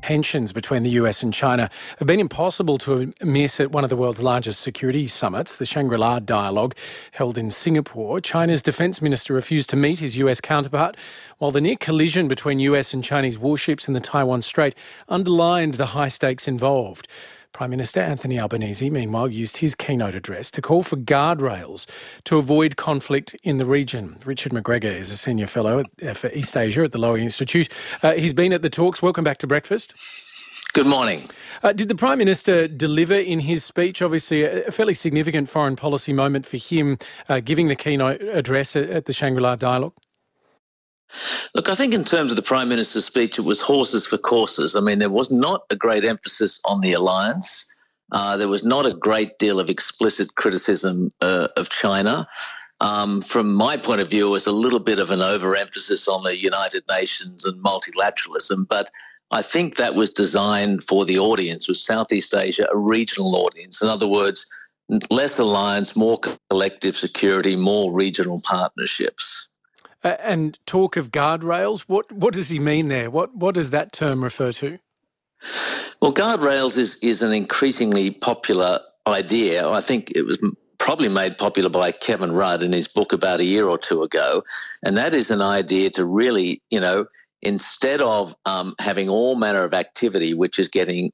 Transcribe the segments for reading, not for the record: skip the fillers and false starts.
tensions between the US and China have been impossible to miss at one of the world's largest security summits, the Shangri-La Dialogue, held in Singapore. China's defence minister refused to meet his US counterpart, while the near collision between US and Chinese warships in the Taiwan Strait underlined the high stakes involved. Prime Minister Anthony Albanese, meanwhile, used his keynote address to call for guardrails to avoid conflict in the region. Richard McGregor is a senior fellow for East Asia at the Lowy Institute. He's been at the talks. Welcome back to Breakfast. Good morning. Did the Prime Minister deliver in his speech? Obviously, a fairly significant foreign policy moment for him, giving the keynote address at the Shangri-La Dialogue. Look, I think in terms of the Prime Minister's speech, it was horses for courses. I mean, there was not a great emphasis on the alliance. There was not a great deal of explicit criticism of China. From my point of view, it was a little bit of an overemphasis on the United Nations and multilateralism, but I think that was designed for the audience, was Southeast Asia, a regional audience. In other words, less alliance, more collective security, more regional partnerships. And talk of guardrails, what does he mean there? What does that term refer to? Well, guardrails is an increasingly popular idea. I think it was probably made popular by Kevin Rudd in his book about a year or two ago. And that is an idea to really, instead of having all manner of activity, which is getting,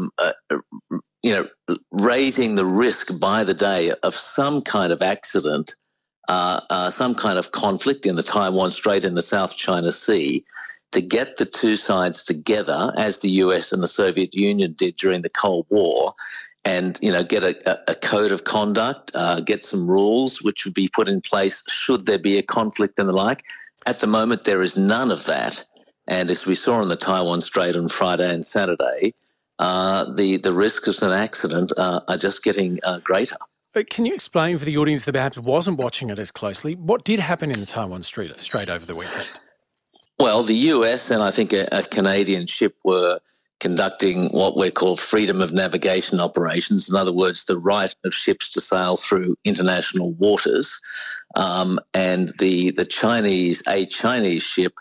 raising the risk by the day of some kind of accident, some kind of conflict in the Taiwan Strait in the South China Sea, to get the two sides together, as the US and the Soviet Union did during the Cold War, and get a code of conduct, get some rules which would be put in place should there be a conflict and the like. At the moment, there is none of that. And as we saw in the Taiwan Strait on Friday and Saturday, the risks of an accident are just getting greater. Can you explain for the audience that perhaps wasn't watching it as closely, what did happen in the Taiwan Strait over the weekend? Well, the US and I think a Canadian ship were conducting what we call freedom of navigation operations. In other words, the right of ships to sail through international waters. And the Chinese ship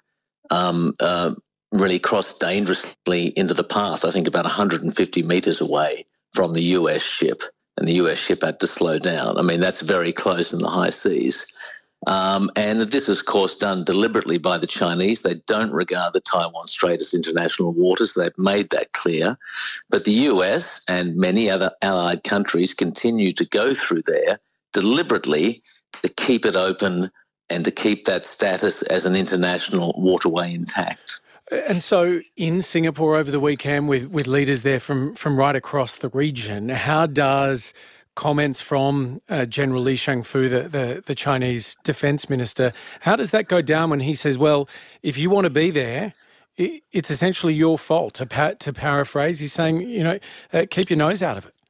really crossed dangerously into the path, I think about 150 metres away from the US ship. And the US ship had to slow down. I mean, that's very close in the high seas. And this is, of course, done deliberately by the Chinese. They don't regard the Taiwan Strait as international waters. They've made that clear. But the US and many other allied countries continue to go through there deliberately to keep it open and to keep that status as an international waterway intact. And so in Singapore over the weekend with leaders there from right across the region, how does comments from General Li Shangfu, the Chinese defence minister, how does that go down when he says, well, if you want to be there, it's essentially your fault, to paraphrase? He's saying, keep your nose out of it.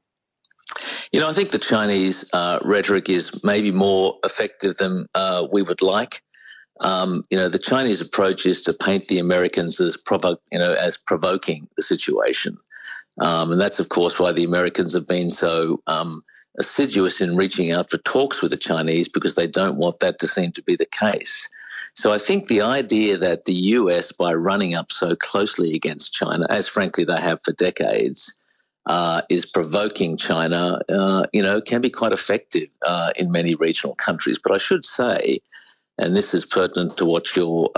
I think the Chinese rhetoric is maybe more effective than we would like. The Chinese approach is to paint the Americans as provoking the situation. And that's, of course, why the Americans have been so assiduous in reaching out for talks with the Chinese, because they don't want that to seem to be the case. So I think the idea that the US, by running up so closely against China, as frankly they have for decades, is provoking China, can be quite effective in many regional countries. But I should say, and this is pertinent to what your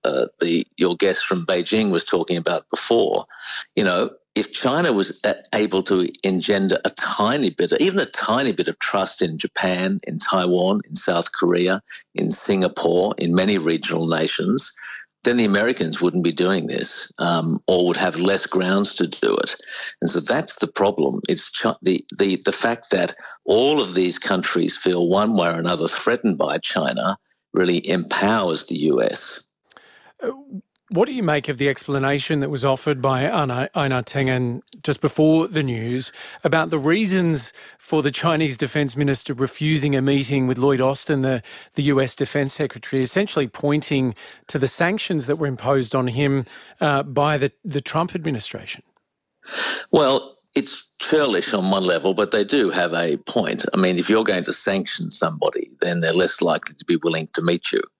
guest from Beijing was talking about before, if China was able to engender even a tiny bit of trust in Japan, in Taiwan, in South Korea, in Singapore, in many regional nations, then the Americans wouldn't be doing this, or would have less grounds to do it. And so that's the problem. It's the fact that all of these countries feel one way or another threatened by China really empowers the US. What do you make of the explanation that was offered by Einar Tengen just before the news about the reasons for the Chinese Defence Minister refusing a meeting with Lloyd Austin, the US Defence Secretary, essentially pointing to the sanctions that were imposed on him by the Trump administration? Well, it's churlish on one level, but they do have a point. I mean, if you're going to sanction somebody, then they're less likely to be willing to meet you.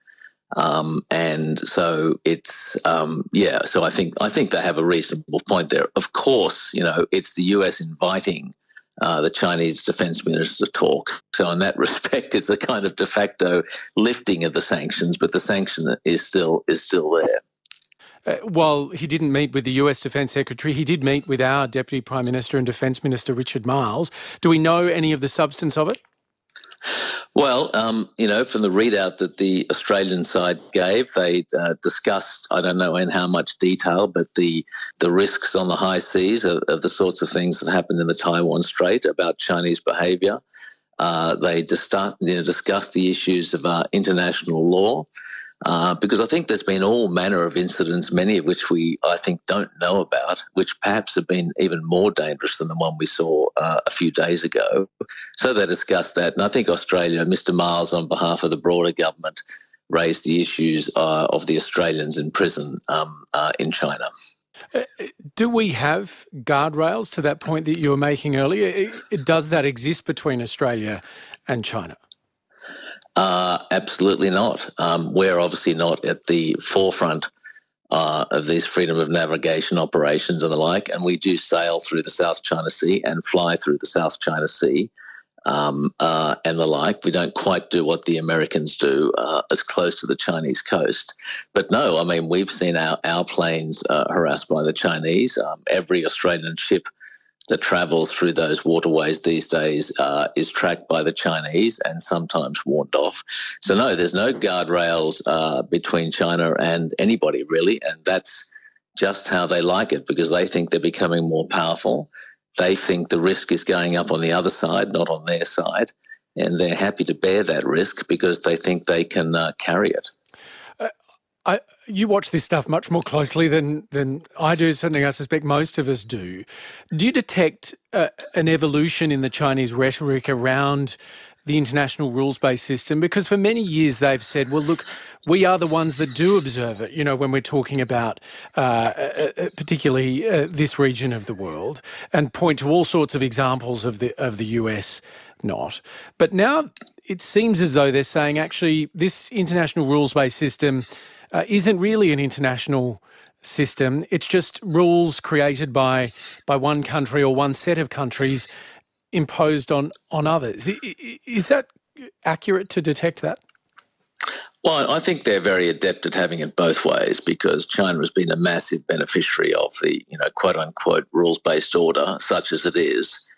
And so it's So I think they have a reasonable point there. Of course, it's the US inviting the Chinese defense minister to talk. So in that respect, it's a kind of de facto lifting of the sanctions, but the sanction is still there. While he didn't meet with the US Defence Secretary, he did meet with our Deputy Prime Minister and Defence Minister, Richard Marles. Do we know any of the substance of it? Well, from the readout that the Australian side gave, they discussed, I don't know in how much detail, but the risks on the high seas of the sorts of things that happened in the Taiwan Strait about Chinese behaviour. They discussed the issues of international law, because I think there's been all manner of incidents, many of which I think, don't know about, which perhaps have been even more dangerous than the one we saw a few days ago. So they discussed that. And I think Australia, Mr. Marles, on behalf of the broader government, raised the issues of the Australians in prison in China. Do we have guardrails to that point that you were making earlier? Does that exist between Australia and China? Absolutely not. We're obviously not at the forefront of these freedom of navigation operations and the like, and we do sail through the South China Sea and fly through the South China Sea and the like. We don't quite do what the Americans do as close to the Chinese coast. But no, we've seen our planes harassed by the Chinese. Every Australian ship that travels through those waterways these days is tracked by the Chinese and sometimes warned off. So no, there's no guardrails between China and anybody really, and that's just how they like it, because they think they're becoming more powerful. They think the risk is going up on the other side, not on their side, and they're happy to bear that risk because they think they can carry it. You watch this stuff much more closely than I do, certainly I suspect most of us do. Do you detect an evolution in the Chinese rhetoric around the international rules-based system? Because for many years they've said, well, look, we are the ones that do observe it, when we're talking about particularly this region of the world, and point to all sorts of examples of the US not. But now it seems as though they're saying, actually, this international rules-based system isn't really an international system. It's just rules created by one country or one set of countries imposed on others. Is that accurate to detect that? Well, I think they're very adept at having it both ways, because China has been a massive beneficiary of the, quote-unquote rules-based order, such as it is,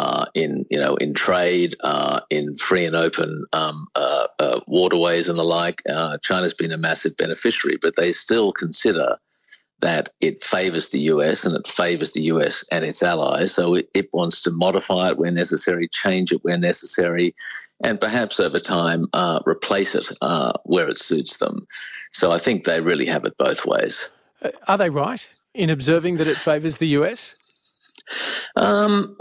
in trade, in free and open waterways and the like. China's been a massive beneficiary, but they still consider that it favours the US and it favours the US and its allies. So it wants to modify it where necessary, change it where necessary, and perhaps over time replace it where it suits them. So I think they really have it both ways. Are they right in observing that it favours the US? I'm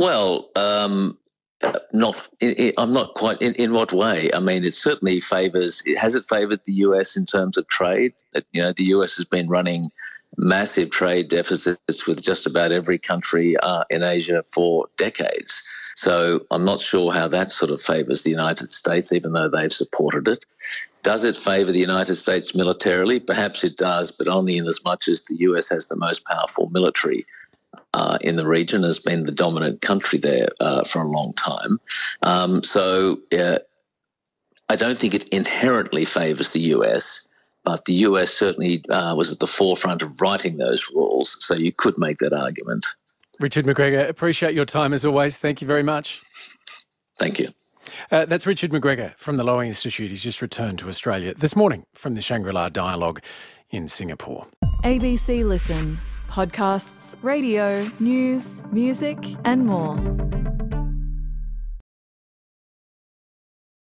not quite in what way. It certainly favours. Has it favoured the US in terms of trade? The US has been running massive trade deficits with just about every country in Asia for decades. So I'm not sure how that sort of favours the United States, even though they've supported it. Does it favour the United States militarily? Perhaps it does, but only in as much as the US has the most powerful military in the region, has been the dominant country there for a long time. So I don't think it inherently favours the US, but the US certainly was at the forefront of writing those rules, so you could make that argument. Richard McGregor, appreciate your time as always. Thank you very much. Thank you. That's Richard McGregor from the Lowy Institute. He's just returned to Australia this morning from the Shangri-La Dialogue in Singapore. ABC Listen. Podcasts, radio, news, music and more.